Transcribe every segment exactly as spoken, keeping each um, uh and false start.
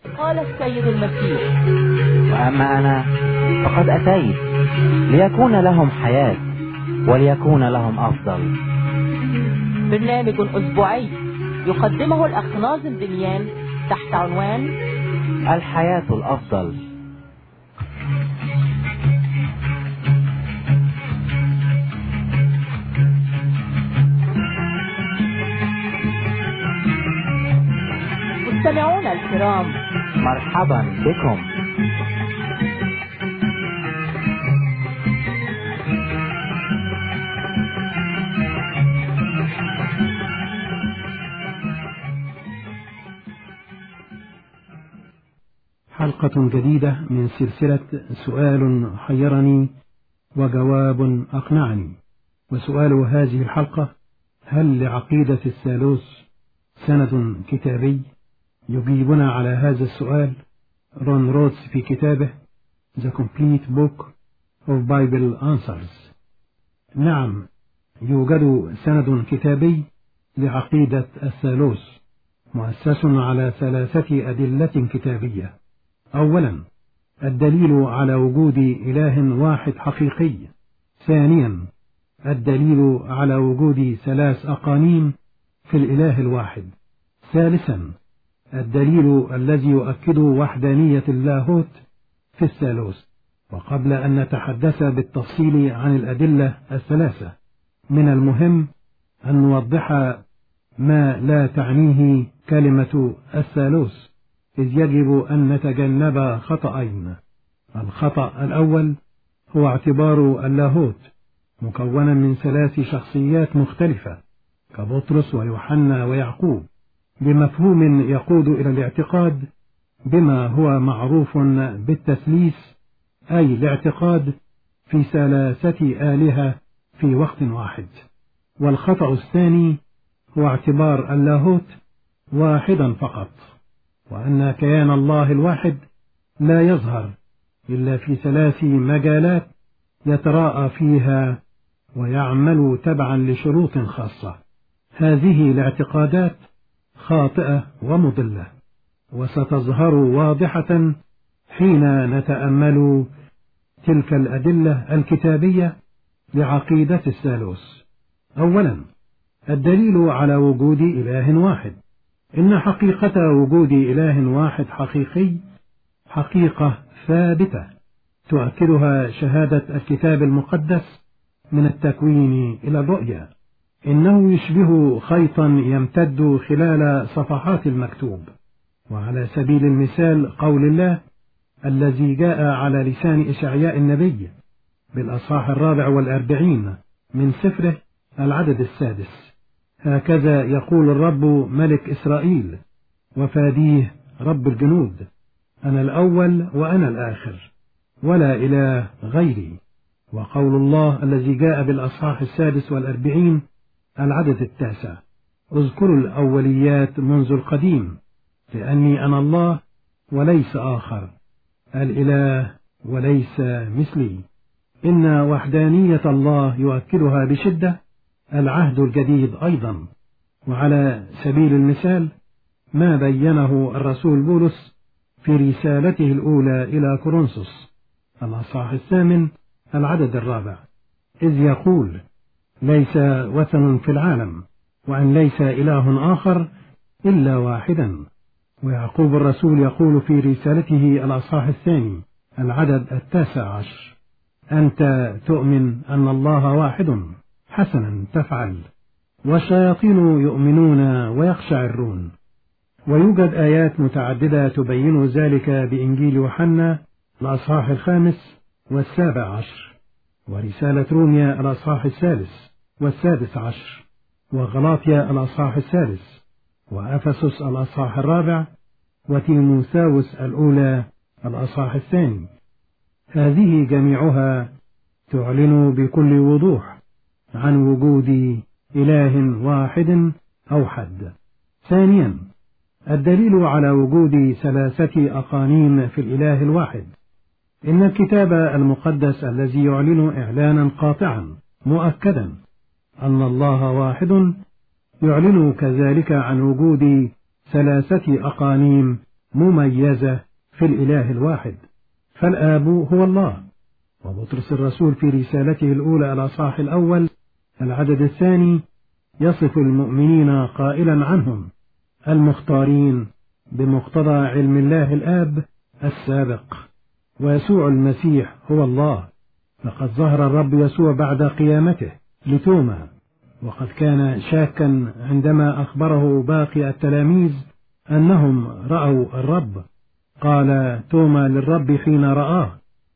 قال السيد المسيح: وأما أنا فقد أتيت ليكون لهم حياة وليكون لهم أفضل. برنامج أسبوعي يقدمه الأخ ناظم دميان تحت عنوان الحياة الأفضل. مستمعونا الكرام، مرحبا بكم. حلقة جديدة من سلسلة سؤال حيرني وجواب أقنعني. وسؤال هذه الحلقة: هل لعقيدة الثالوث سند كتابي؟ يجيبنا على هذا السؤال رون روتس في كتابه The Complete Book of Bible Answers. نعم، يوجد سند كتابي لعقيدة الثالوث مؤسس على ثلاثة أدلة كتابية. أولا، الدليل على وجود إله واحد حقيقي. ثانيا، الدليل على وجود ثلاث أقانيم في الإله الواحد. ثالثا، الدليل الذي يؤكد وحدانية اللاهوت في الثالوث. وقبل أن نتحدث بالتفصيل عن الأدلة الثلاثة، من المهم أن نوضح ما لا تعنيه كلمة الثالوث، إذ يجب أن نتجنب خطأين. الخطأ الأول هو اعتبار اللاهوت مكونا من ثلاث شخصيات مختلفة كبطرس ويوحنا ويعقوب، بمفهوم يقود إلى الاعتقاد بما هو معروف بالتثليث، أي الاعتقاد في ثلاثة آلهة في وقت واحد. والخطأ الثاني هو اعتبار اللاهوت واحدا فقط، وأن كيان الله الواحد لا يظهر إلا في ثلاث مجالات يتراءى فيها ويعمل تبعا لشروط خاصة. هذه الاعتقادات خاطئة ومضلة، وستظهر واضحة حين نتأمل تلك الأدلة الكتابية لعقيدة الثالوث. أولا، الدليل على وجود إله واحد. إن حقيقة وجود إله واحد حقيقي حقيقة ثابتة تؤكدها شهادة الكتاب المقدس من التكوين إلى الرؤيا. إنه يشبه خيطا يمتد خلال صفحات المكتوب. وعلى سبيل المثال قول الله الذي جاء على لسان إشعياء النبي بالأصحاح الرابع والأربعين من سفره العدد السادس: هكذا يقول الرب ملك إسرائيل وفاديه رب الجنود، أنا الأول وأنا الآخر ولا إله غيري. وقول الله الذي جاء بالأصحاح السادس والأربعين العدد التاسع: اذكروا الأوليات منذ القديم، لأني أنا الله وليس آخر، الإله وليس مثلي. إن وحدانية الله يؤكدها بشدة العهد الجديد أيضا. وعلى سبيل المثال ما بينه الرسول بولس في رسالته الأولى إلى كورنثوس الأصحاح الثامن العدد الرابع، إذ يقول: ليس وثن في العالم، وأن ليس إله آخر إلا واحدا. ويعقوب الرسول يقول في رسالته الأصحاح الثاني العدد التاسع عشر: أنت تؤمن أن الله واحد، حسنا تفعل، والشياطين يؤمنون ويقشعرون. ويوجد آيات متعددة تبين ذلك بإنجيل يوحنا الأصحاح الخامس والسابع عشر، ورسالة روميا الأصحاح الثالث والسادس عشر، وغلاطيا الأصحاح الثالث، وأفسس الأصحاح الرابع، وتيموثاوس الأولى الأصحاح الثاني. هذه جميعها تعلن بكل وضوح عن وجود إله واحد أوحد. ثانيا، الدليل على وجود ثلاثة أقانيم في الإله الواحد. إن الكتاب المقدس الذي يعلن إعلانا قاطعا مؤكدا أن الله واحد يعلن كذلك عن وجود ثلاثة أقانيم مميزة في الإله الواحد، فالآب هو الله. وبطرس الرسول في رسالته الأولى الأصحاح الأول العدد الثاني يصف المؤمنين قائلا عنهم: المختارين بمقتضى علم الله الآب السابق. ويسوع المسيح هو الله، لقد ظهر الرب يسوع بعد قيامته لتوما، وقد كان شاكا عندما أخبره باقي التلاميذ أنهم رأوا الرب. قال توما للرب حين رآه: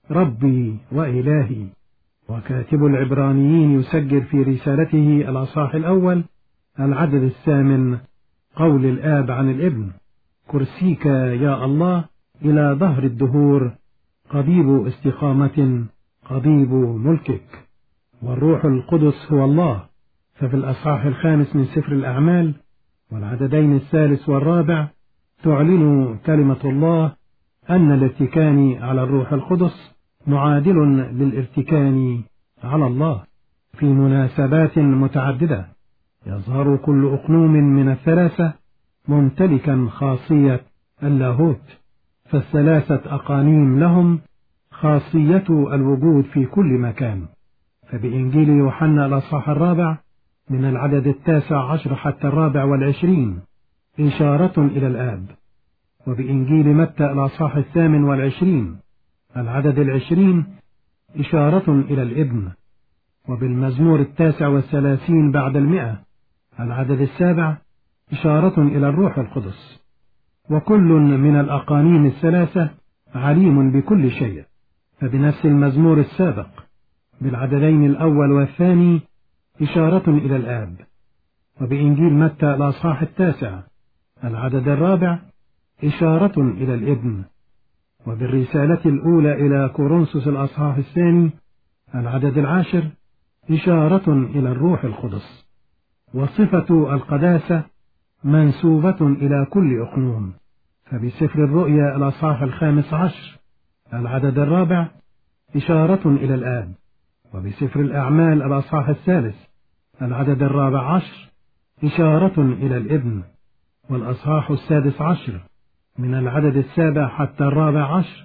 ربي وإلهي. وكاتب العبرانيين يسجل في رسالته الأصحاح الأول العدد الثامن قول الآب عن الابن: كرسيك يا الله إلى ظهر الدهور، قضيب استقامة قضيب ملكك. والروح القدس هو الله. ففي الأصحاح الخامس من سفر الأعمال والعددين الثالث والرابع تعلن كلمة الله أن الارتكان على الروح القدس معادل للارتكان على الله. في مناسبات متعددة يظهر كل أقنوم من الثلاثة ممتلكا خاصية اللاهوت، فالثلاثة أقانيم لهم خاصية الوجود في كل مكان. فبإنجيل يوحنا الأصحاح الرابع من العدد التاسع عشر حتى الرابع والعشرين إشارة إلى الآب. وبإنجيل متى الأصحاح الثامن والعشرين العدد العشرين إشارة إلى الابن. وبالمزمور التاسع والثلاثين بعد المئة العدد السابع إشارة إلى الروح القدس. وكل من الأقانيم الثلاثة عليم بكل شيء. فبنفس المزمور السابق بالعددين الأول والثاني إشارة إلى الآب. وبإنجيل متى الأصحاح التاسع العدد الرابع إشارة إلى الابن. وبالرسالة الأولى إلى كورنثوس الأصحاح الثاني العدد العاشر إشارة إلى الروح القدس. وصفة القداسة منسوبة إلى كل أقنوم. فبسفر الرؤيا الأصحاح الخامس عشر العدد الرابع إشارة إلى الآب. وبسفر الأعمال الأصحاح الثالث العدد الرابع عشر إشارة إلى الابن. والأصحاح السادس عشر من العدد السابع حتى الرابع عشر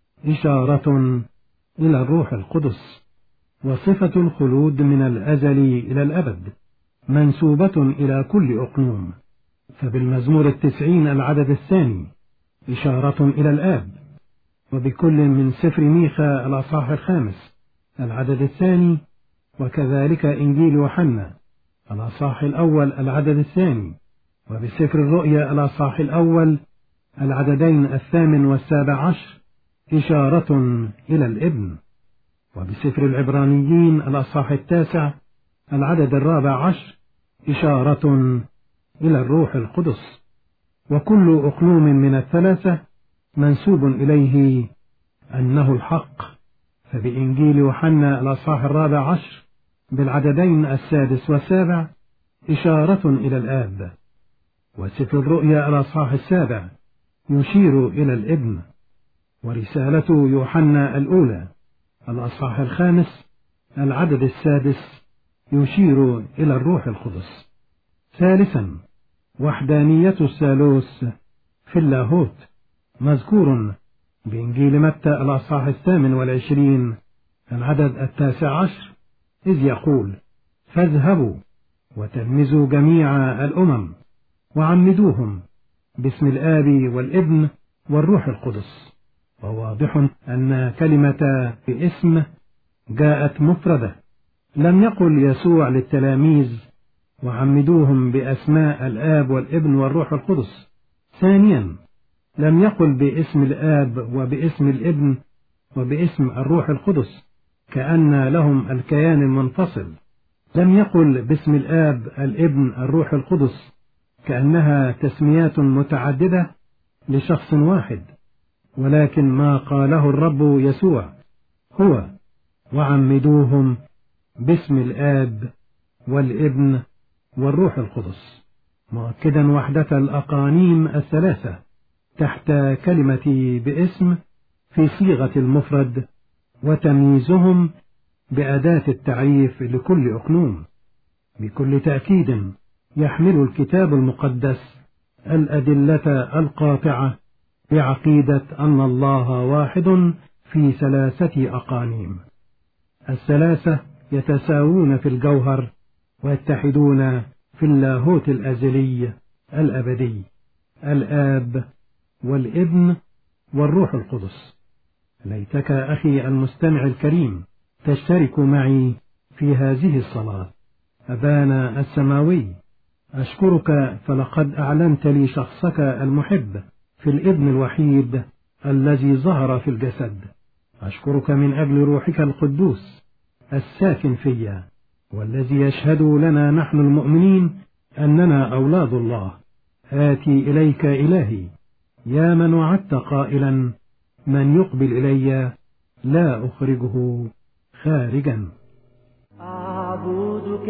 إشارة إلى الروح القدس. وصفة الخلود من الأزل إلى الأبد منسوبة إلى كل أقنوم. فبالمزمور التسعين العدد الثاني إشارة إلى الآب. وبكل من سفر ميخا الأصحاح الخامس العدد الثاني، وكذلك إنجيل يوحنا الأصحاح الأول العدد الثاني. وبسفر الرؤيا الأصحاح الأول العددين الثامن والسابع عشر إشارة إلى الابن. وبسفر العبرانيين الأصحاح التاسع العدد الرابع عشر إشارة إلى الروح القدس. وكل أقنوم من الثلاثة منسوب إليه أنه الحق. فبإنجيل يوحنا الأصحاح الرابع عشر بالعددين السادس والسابع إشارة إلى الآب. وسفر الرؤيا الأصحاح السابع يشير إلى الابن. ورسالة يوحنا الأولى الأصحاح الخامس العدد السادس يشير إلى الروح القدس. ثالثا، وحدانية الثالوث في اللاهوت مذكور بإنجيل متى الأصحاح الثامن والعشرين العدد التاسع عشر، إذ يقول: فاذهبوا وتلمذوا جميع الأمم وعمدوهم باسم الآب والابن والروح القدس. وواضح أن كلمة باسم جاءت مفردة. لم يقل يسوع للتلاميذ وعمدوهم بأسماء الآب والابن والروح القدس. ثانيا، لم يقل باسم الآب وباسم الابن وباسم الروح القدس كأن لهم الكيان المنفصل. لم يقل باسم الآب الابن الروح القدس كأنها تسميات متعددة لشخص واحد، ولكن ما قاله الرب يسوع هو: وعمدوهم باسم الآب والابن والروح القدس، مؤكدا وحدة الأقانيم الثلاثة تحت كلمة باسم في صيغة المفرد، وتمييزهم بأداة التعريف لكل أقنوم. بكل تأكيد يحمل الكتاب المقدس الأدلة القاطعة بعقيدة أن الله واحد في ثلاثة أقانيم. الثلاثة يتساوون في الجوهر ويتحدون في اللاهوت الأزلي الأبدي، الآب والابن والروح القدس. ليتك أخي المستمع الكريم تشترك معي في هذه الصلاة. أبانا السماوي، أشكرك فلقد أعلنت لي شخصك المحب في الابن الوحيد الذي ظهر في الجسد. أشكرك من أجل روحك القدوس الساكن فيا، والذي يشهد لنا نحن المؤمنين أننا أولاد الله. آتي إليك إلهي يا من وعدت قائلا: من يقبل إلي لا أخرجه خارجا. أعبدك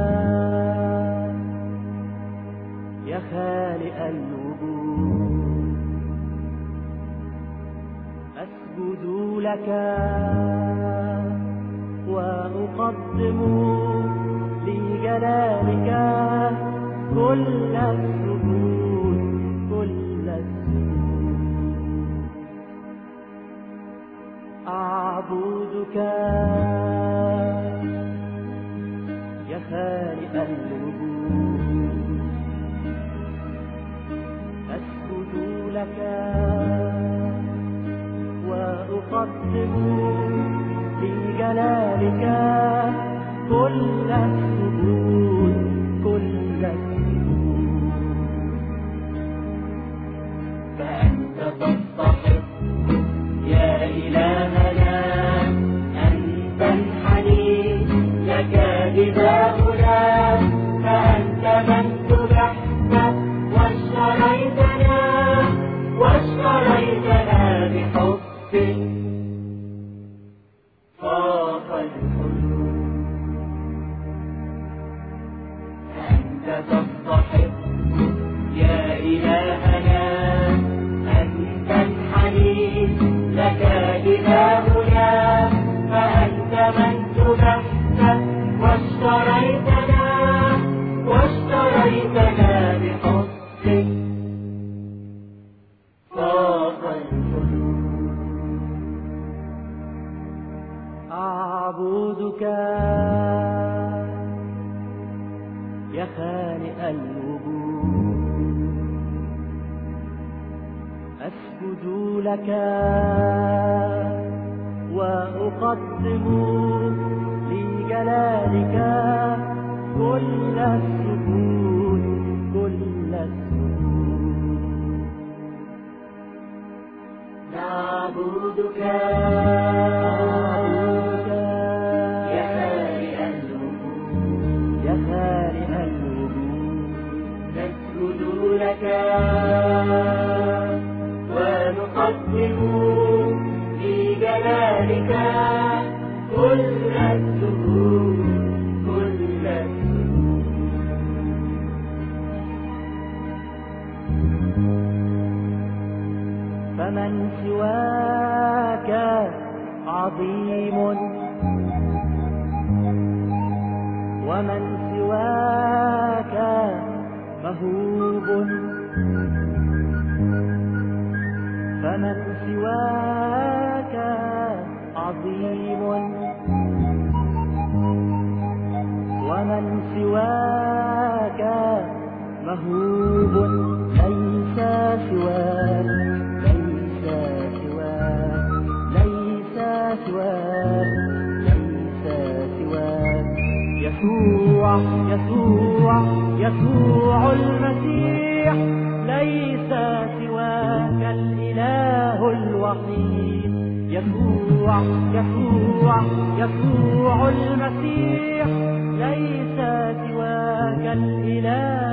يا خالق الوجود، أسجد لك وأقدم لجلالك كل السجود، كل السجود. أعبدك يا خالق الوجود، أسجد لك وأقدم لجلالك كل السجود، كل السجود. فأنت تستحق يا إلهنا أن تنحني لك نداؤنا، فأنت من ذبحت واشتريتنا، واشتريتنا بحبك فاق الحدود. أنت تستحق يا إلهنا أن تنحني لك إلهنا، فأنت من ذبحت واشتريتنا، واشتريتنا بحبك فاق الحدود. أعبدك يا خالق الوجود، أسجد لك وأقدم لجلالك كل السجود، كل السجود. نعبدك يا خالق الوجود، يا خالق الوجود. نسجد لك ونقدم لجلالك كل السجود، كل السجود. فمن سواك عظيم، ومن سواك مهوب، فمن سواك عظيم، ومن سواك مهوب. ليس سواك، ليس سواك، ليس سواك، ليس سواك. يسوع يسوع يسوع المسيح، ليس سواك الإله الوحيد. يسوع يسوع يسوع المسيح، ليس سواك الإله